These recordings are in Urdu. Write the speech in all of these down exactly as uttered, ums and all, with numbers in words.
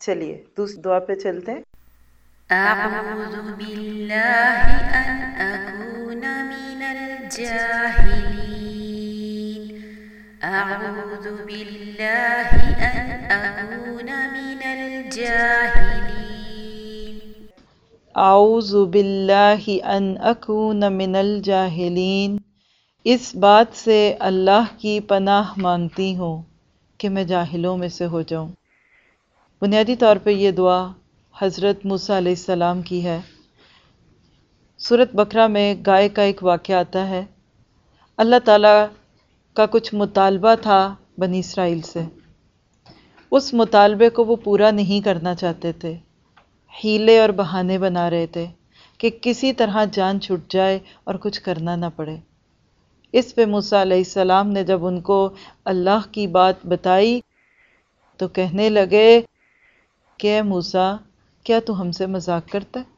چلیے دوسری دعا پہ چلتے ہیں۔ اعوذ باللہ ان اکون من الجاہلین اعوذ باللہ ان اکون من الجاہلین اعوذ باللہ ان اکون من الجاہلین، اس بات سے اللہ کی پناہ مانگتی ہوں کہ میں جاہلوں میں سے ہو جاؤں۔ بنیادی طور پہ یہ دعا حضرت موسیٰ علیہ السلام کی ہے۔ سورۃ بقرہ میں گائے کا ایک واقعہ آتا ہے۔ اللہ تعالیٰ کا کچھ مطالبہ تھا بنی اسرائیل سے، اس مطالبے کو وہ پورا نہیں کرنا چاہتے تھے، حیلے اور بہانے بنا رہے تھے کہ کسی طرح جان چھٹ جائے اور کچھ کرنا نہ پڑے۔ اس پہ موسیٰ علیہ السلام نے جب ان کو اللہ کی بات بتائی تو کہنے لگے کہ اے موسیٰ، کیا تو ہم سے مذاق کرتا ہے؟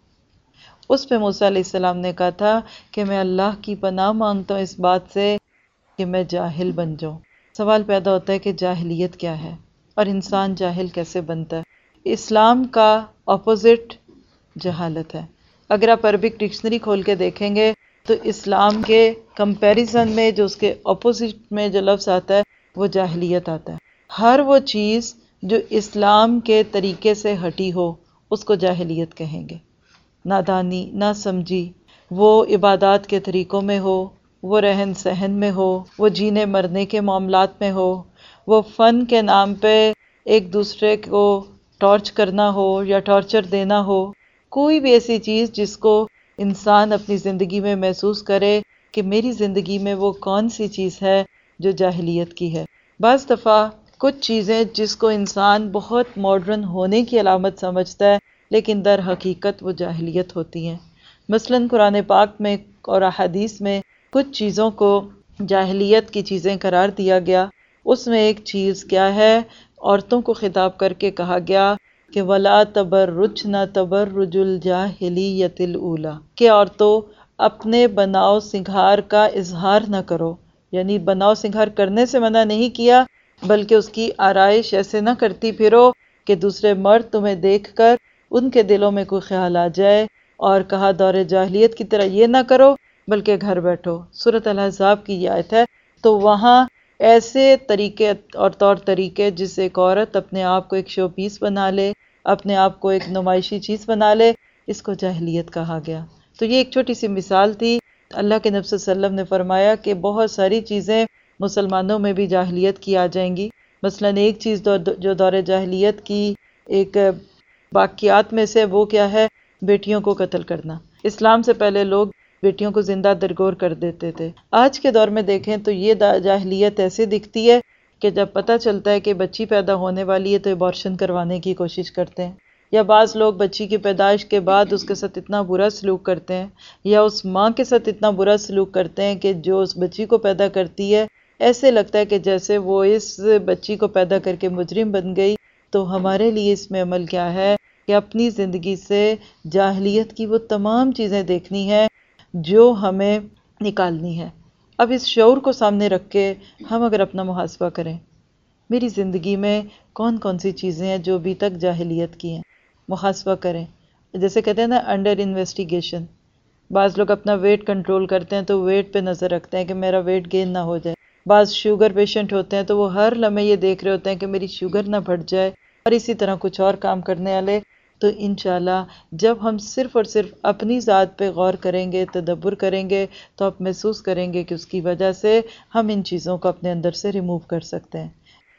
اس پہ موسیٰ علیہ السلام نے کہا تھا کہ میں اللہ کی پناہ مانگتا ہوں اس بات سے کہ میں جاہل بن جاؤں۔ سوال پیدا ہوتا ہے کہ جاہلیت کیا ہے اور انسان جاہل کیسے بنتا ہے؟ اسلام کا اپوزٹ جہالت ہے۔ اگر آپ عربک ڈکشنری کھول کے دیکھیں گے تو اسلام کے کمپیریزن میں جو اس کے اپوزٹ میں جو لفظ آتا ہے وہ جاہلیت آتا ہے۔ ہر وہ چیز جو اسلام کے طریقے سے ہٹی ہو اس کو جاہلیت کہیں گے۔ نادانی، نہ سمجھی، وہ عبادات کے طریقوں میں ہو، وہ رہن سہن میں ہو، وہ جینے مرنے کے معاملات میں ہو، وہ فن کے نام پہ ایک دوسرے کو ٹارچ کرنا ہو یا ٹارچر دینا ہو، کوئی بھی ایسی چیز جس کو انسان اپنی زندگی میں محسوس کرے کہ میری زندگی میں وہ کون سی چیز ہے جو جاہلیت کی ہے۔ بعض دفعہ کچھ چیزیں جس کو انسان بہت ماڈرن ہونے کی علامت سمجھتا ہے لیکن در حقیقت وہ جاہلیت ہوتی ہیں۔ مثلاً قرآن پاک میں اور احادیث میں کچھ چیزوں کو جاہلیت کی چیزیں قرار دیا گیا۔ اس میں ایک چیز کیا ہے؟ عورتوں کو خطاب کر کے کہا گیا کہ وَلَا تَبَرُّجْنَ تَبَرُّجُ الْجَاهِلِيَّةِ الْأُولَىٰ، کہ عورتوں اپنے بناؤ سنگھار کا اظہار نہ کرو، یعنی بناؤ سنگھار کرنے سے منع نہیں کیا بلکہ اس کی آرائش ایسے نہ کرتی پھرو کہ دوسرے مرد تمہیں دیکھ کر ان کے دلوں میں کوئی خیال آ جائے، اور کہا دور جاہلیت کی طرح یہ نہ کرو بلکہ گھر بیٹھو۔ سورۃ الاحزاب کی یہ آیت ہے۔ تو وہاں ایسے طریقے اور طور طریقے جس سے ایک عورت اپنے آپ کو ایک شو پیس بنا لے، اپنے آپ کو ایک نمائشی چیز بنا لے، اس کو جاہلیت کہا گیا۔ تو یہ ایک چھوٹی سی مثال تھی۔ اللہ کے نبی صلی اللہ علیہ وسلم نے فرمایا کہ بہت ساری چیزیں مسلمانوں میں بھی جاہلیت کی آ جائیں گی۔ مثلاً ایک چیز جو دور جاہلیت کی ایک باقیات میں سے وہ کیا ہے؟ بیٹیوں کو قتل کرنا۔ اسلام سے پہلے لوگ بیٹیوں کو زندہ درگور کر دیتے تھے۔ آج کے دور میں دیکھیں تو یہ جاہلیت ایسے دکھتی ہے کہ جب پتہ چلتا ہے کہ بچی پیدا ہونے والی ہے تو ابارشن کروانے کی کوشش کرتے ہیں، یا بعض لوگ بچی کی پیدائش کے بعد اس کے ساتھ اتنا برا سلوک کرتے ہیں یا اس ماں کے ساتھ اتنا برا سلوک کرتے ہیں کہ جو اس بچی کو پیدا کرتی ہے ایسے لگتا ہے کہ جیسے وہ اس بچی کو پیدا کر کے مجرم بن گئی۔ تو ہمارے لیے اس میں عمل کیا ہے کہ اپنی زندگی سے جاہلیت کی وہ تمام چیزیں دیکھنی ہے جو ہمیں نکالنی ہے۔ اب اس شعور کو سامنے رکھ کے ہم اگر اپنا محاسبہ کریں، میری زندگی میں کون کون سی چیزیں ہیں جو ابھی تک جاہلیت کی ہیں، محاسبہ کریں۔ جیسے کہتے ہیں نا انڈر انویسٹیگیشن، بعض لوگ اپنا ویٹ کنٹرول کرتے ہیں تو ویٹ پہ نظر رکھتے ہیں کہ میرا ویٹ گین نہ ہو جائے۔ بعض شوگر پیشنٹ ہوتے ہیں تو وہ ہر لمحے یہ دیکھ رہے ہوتے ہیں کہ میری شوگر نہ بڑھ جائے، اور اسی طرح کچھ اور کام کرنے والے۔ تو انشاءاللہ جب ہم صرف اور صرف اپنی ذات پہ غور کریں گے، تدبر کریں گے، تو آپ محسوس کریں گے کہ اس کی وجہ سے ہم ان چیزوں کو اپنے اندر سے ریموو کر سکتے ہیں۔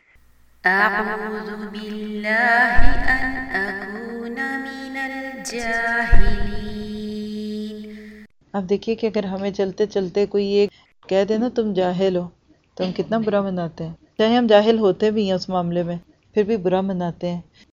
اعوذ باللہ ان اکون من الجاہلین۔ اب دیکھیے کہ اگر ہمیں چلتے چلتے کوئی یہ کہہ دے نا تم جاہل ہو تو ہم کتنا برا مناتے ہیں، چاہے ہم جاہل ہوتے بھی ہیں اس معاملے میں پھر بھی برا مناتے ہیں۔